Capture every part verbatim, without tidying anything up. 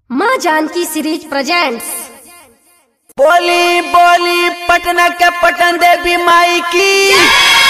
माँ Janaki series presents. बोली बोली पटना के पटन देवी माई की।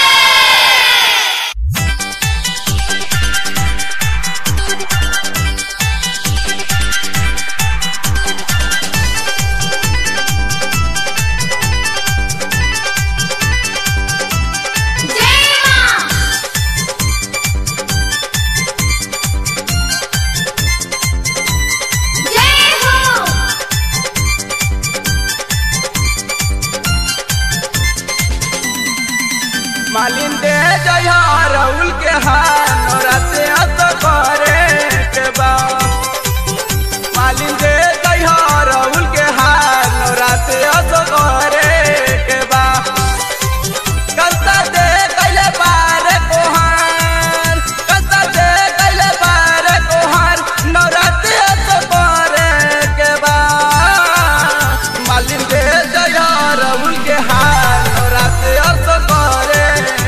मालिन दे जय राहुल के हाथ राते अत करे के बा। मालिन दे जय राहुल के हाथ राते अत करे के बा। कलता दे कैले बार कोहार, कलता दे कैले बार कोहार नवराते अत करे के बा। मालिन दे जय राहुल के हाथ राते अत करे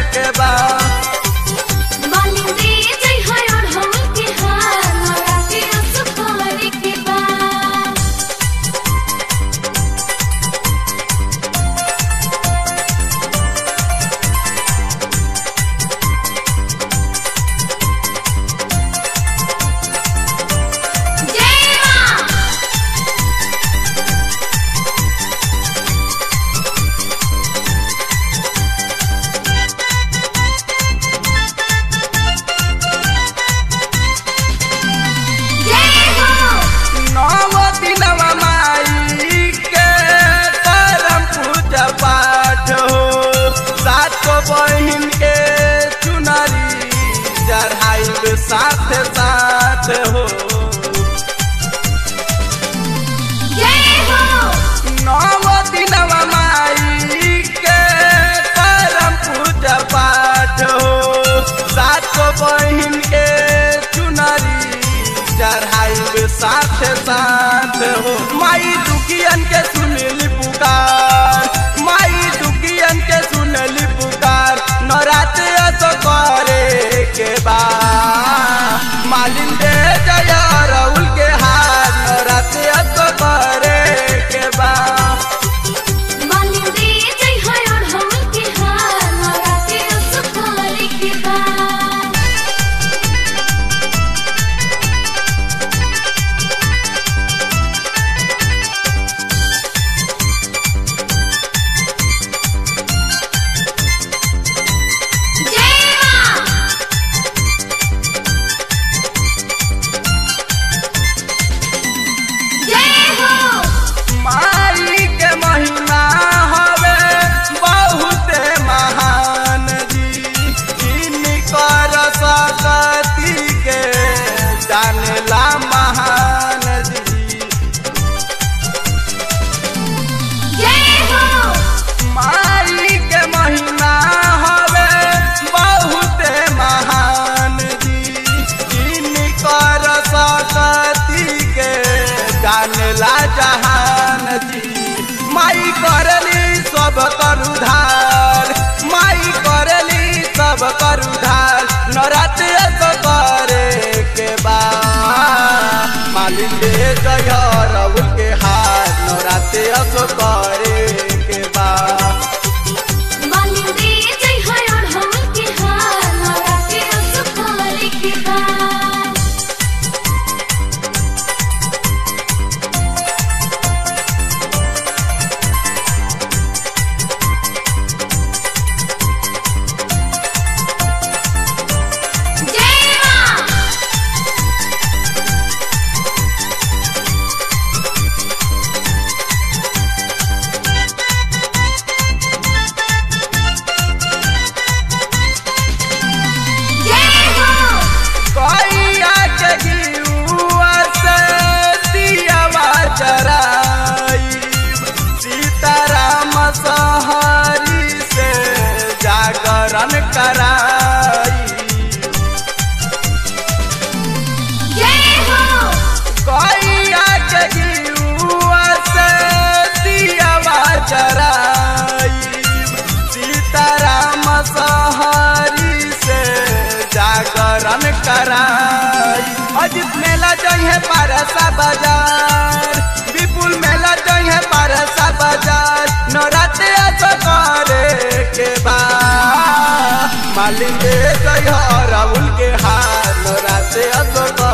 साथ साथ हो। नौ दिनवा माई के करम पूजा पाठ हो। सात बहिन के चुनरी चढ़ाई साथ साथ हो। माई दुखियन के सुनली पुकार, माई दुखियन के सुनली पुकार नवरात्र तो करे के बा। मालिन दे जय राहुल के हाथ नवरात्र तो करे के बा। मालिन दे जय राहुल के हाथ नवरात्र तो करे के बा। जहान जी माई करली सब कर उधार, माई करली सब कर उधार नवरात्र तो करे के बा। मालिन दे जय राहुल के हाथ नवरात्र तो करे के बा। मालिन दे जय राहुल के हाथ नवरात्र तो करे के बा। कराई अजित मेला जइहे पारसा बाजार। नवरात्रि असो